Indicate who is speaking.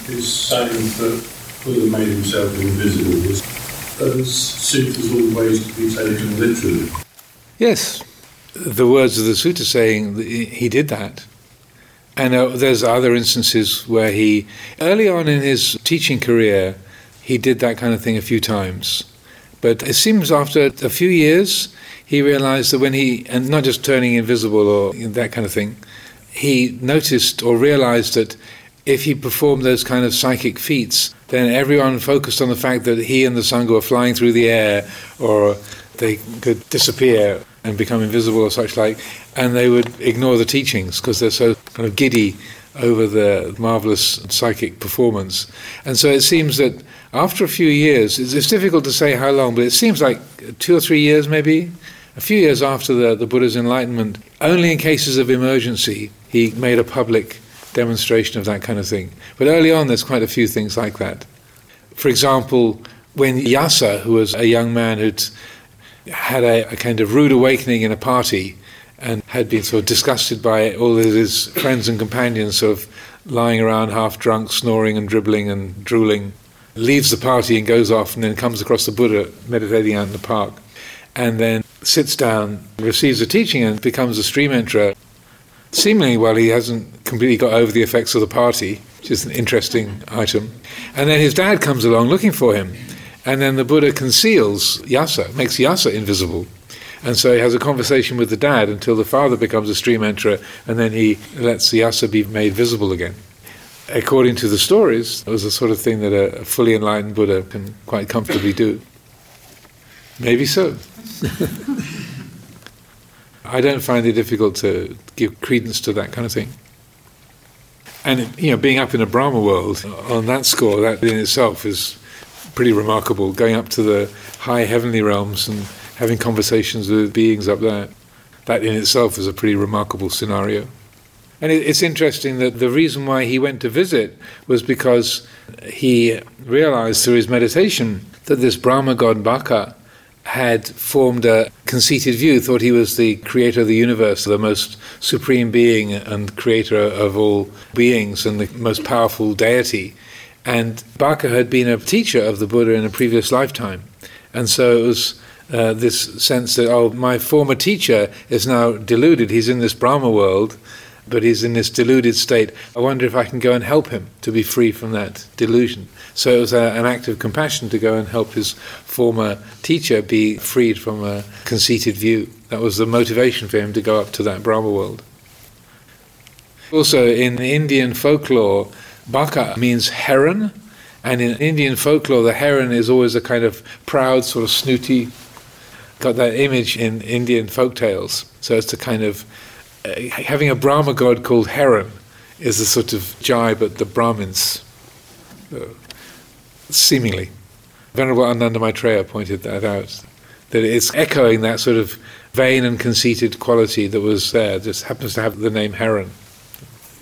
Speaker 1: is saying that Buddha made himself invisible. Are the sutras always to be taken literally?
Speaker 2: Yes. The words of the sutta saying that he did that. And there's other instances where he, early on in his teaching career, he did that kind of thing a few times. But it seems after a few years, he realized that when he, and not just turning invisible or that kind of thing, he noticed or realized that if he performed those kind of psychic feats, then everyone focused on the fact that he and the Sangha were flying through the air, or they could disappear and become invisible or such like, and they would ignore the teachings because they're so kind of giddy over the marvelous psychic performance. And so it seems that after a few years, it's difficult to say how long, but it seems like 2 or 3 years maybe, a few years after the Buddha's enlightenment, only in cases of emergency, he made a public demonstration of that kind of thing. But early on, there's quite a few things like that. For example, when Yasa, who was a young man who'd had a kind of rude awakening in a party and had been sort of disgusted by all of his friends and companions sort of lying around half drunk, snoring and dribbling and drooling, leaves the party and goes off and then comes across the Buddha meditating out in the park, and then sits down, receives a teaching and becomes a stream enterer, seemingly while he hasn't completely got over the effects of the party, which is an interesting item. And then his dad comes along looking for him, and then the Buddha conceals Yasa, makes Yasa invisible. And so he has a conversation with the dad until the father becomes a stream enterer, and then he lets Yasa be made visible again. According to the stories, it was the sort of thing that a fully enlightened Buddha can quite comfortably do. Maybe so. I don't find it difficult to give credence to that kind of thing. And, being up in a Brahma world, on that score, that in itself is pretty remarkable, going up to the high heavenly realms and having conversations with beings up there. That in itself is a pretty remarkable scenario. And it's interesting that the reason why he went to visit was because he realized through his meditation that this Brahma god Baka had formed a conceited view, thought he was the creator of the universe, the most supreme being and creator of all beings and the most powerful deity. And Baka had been a teacher of the Buddha in a previous lifetime. And so it was this sense that, my former teacher is now deluded, he's in this Brahma world, but he's in this deluded state. I wonder if I can go and help him to be free from that delusion. So it was an act of compassion to go and help his former teacher be freed from a conceited view. That was the motivation for him to go up to that Brahma world. Also, in Indian folklore, Baka means heron, and in Indian folklore, the heron is always a kind of proud, sort of snooty, got that image in Indian folk tales. So it's a kind of having a Brahma god called Heron is a sort of jibe at the Brahmins, seemingly. Venerable Ananda Maitreya pointed that out, that it's echoing that sort of vain and conceited quality that was there, just happens to have the name Heron.